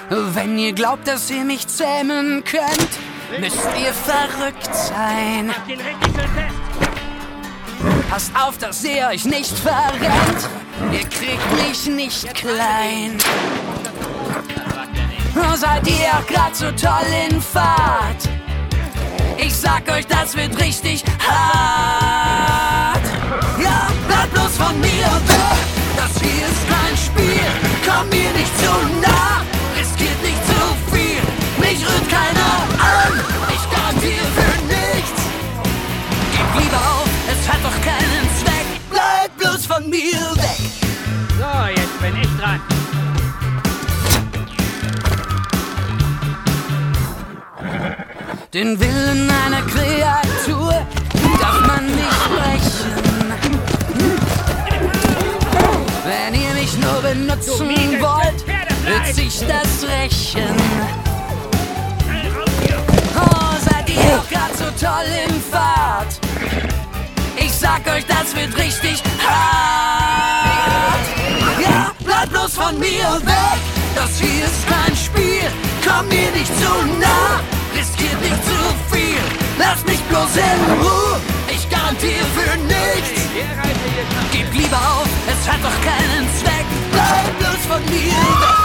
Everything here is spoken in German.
Wenn ihr glaubt, dass ihr mich zähmen könnt, müsst ihr verrückt sein. Passt auf, dass ihr euch nicht verrennt. Ihr kriegt mich nicht klein. Seid ihr auch grad so toll in Fahrt? Ich sag euch, das wird richtig hart. Ja, bleibt bloß von mir weg. Das hier ist kein Spiel. Komm mir nicht zu nah. Riskiert nicht zu viel. Mich rührt keiner an. Ich garantiere für nichts. Gebt lieber auf, es hat doch keinen Zweck. Bleibt bloß von mir weg. So, jetzt bin ich dran. Den Willen einer Kreatur darf man nicht brechen. Wenn ihr mich nur benutzen wollt, wird sich das rächen. Oh, seid ihr auch grad so toll in Fahrt? Ich sag euch, das wird richtig hart. Ja, bleibt bloß von mir weg. Das hier ist kein Spiel. Komm mir nicht zu nah. Riskiert nicht zu viel. Lass mich bloß in Ruhe. Ich garantiere für nichts. Gebt lieber auf, es hat doch keinen Zweck. Bleib bloß von mir weg.